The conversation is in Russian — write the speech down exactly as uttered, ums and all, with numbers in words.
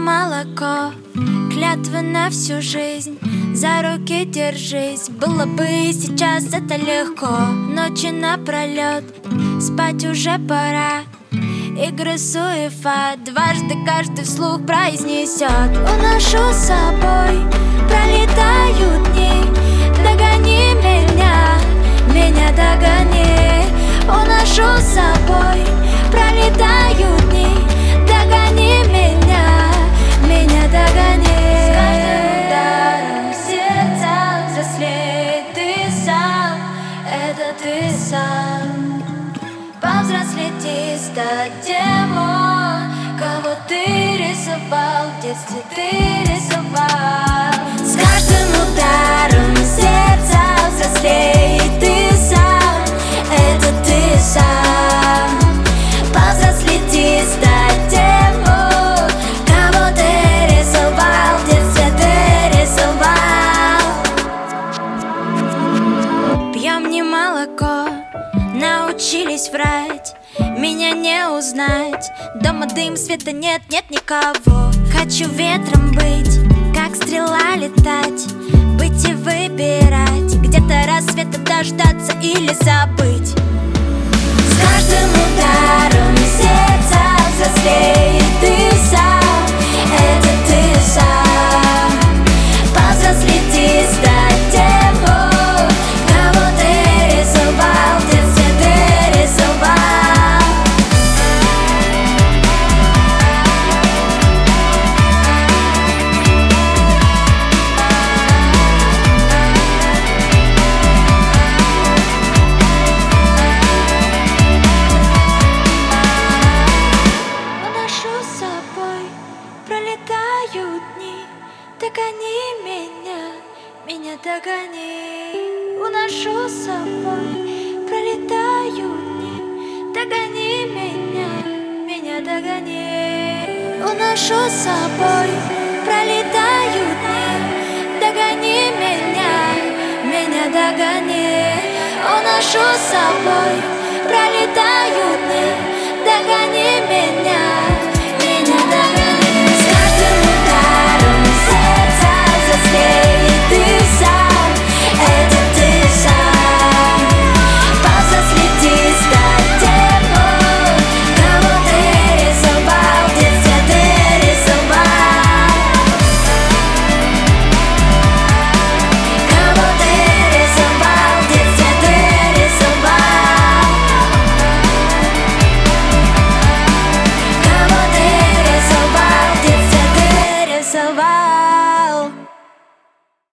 молоко, клятвы на всю жизнь, за руки держись. Было бы сейчас это легко, ночи напролет, спать уже пора. Игры суефа, дважды каждый вслух произнесет: уношу с собой, пролетают дни. Догони меня, меня догони. Уношу с собой, пролетают дни. Догони меня, меня догони. С каждым ударом сердца взрослеет ты сам, это ты сам. Повзрослеть и стать тем, кого ты рисовал, в детстве ты рисовал. С каждым ударом сердца взрослеет ты сам, это ты сам. Повзрослеть и стать тем, кого ты рисовал, в детстве ты рисовал. Пьем не молоко, научились врать, меня не узнать. Дома дым, света нет, нет никого. Хочу ветром быть, как стрела летать, быть и выбирать, где-то рассвета дождаться или забыть. С каждым ударом сердца взрослеет ты сам, это ты сам. Повзрослеть и стать тем, кого ты рисовал, в детстве ты рисовал. Уношу с собой, пролетают дни. Догони меня, меня догони. Уношу с собой, пролетают дни. Догони меня, меня догони. Уношу с собой, пролетают дни. Догони меня, меня догони. Уношу с собой, пролетают дни. Догони меня.